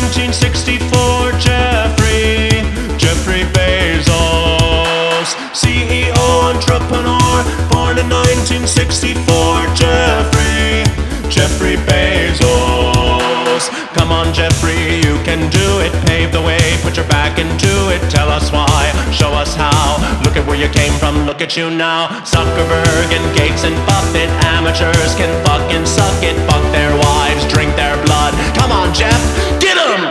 1964, Jeffrey Bezos, CEO, entrepreneur, born in 1964, Jeffrey Bezos. Come on, Jeffrey, you can do it. Pave the way, put your back into it. Tell us why, show us how. Look at where you came from, look at you now. Zuckerberg and Gates and Buffett, amateurs can fucking suck it. Fuck their wives, drink their blood. Come on, Jeff, get 'em!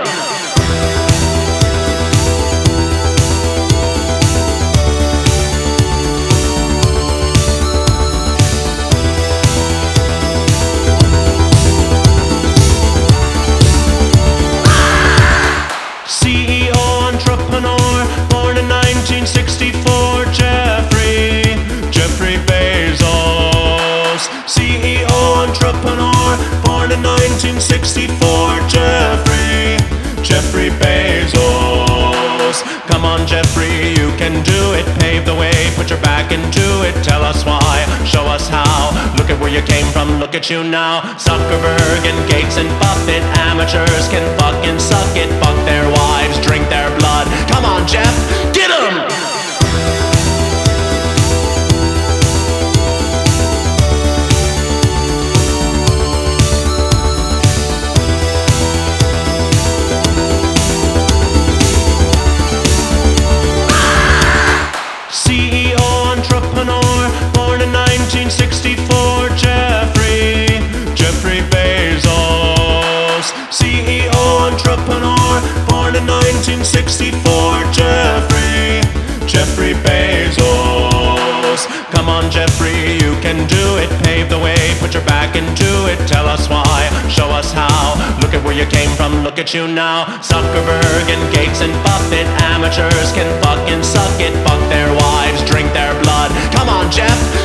CEO, entrepreneur, born in 1964, Jeffrey Bezos. CEO, entrepreneur, born in 1964, Jeffrey Bezos. Come on, Jeffrey, you can do it. Pave the way, put your back into it. Tell us why, show us how. Look at where you came from, look at you now. Zuckerberg and Gates and Buffett, amateurs can fucking suck it. Fuck their wives, drink their blood. Come on, Jeff, get 'em! CEO, entrepreneur, born in 1964, Jeffrey Bezos. CEO, entrepreneur, born in 1964, Jeffrey Bezos. Come on, Jeffrey, you can do it. Pave the way, put your back into it. Tell us why, show us how. Look at where you came from, look at you now. Zuckerberg and Gates and Buffett, amateurs can fucking suck it. Fuck their wives, drink their blood. Come on, Jeff,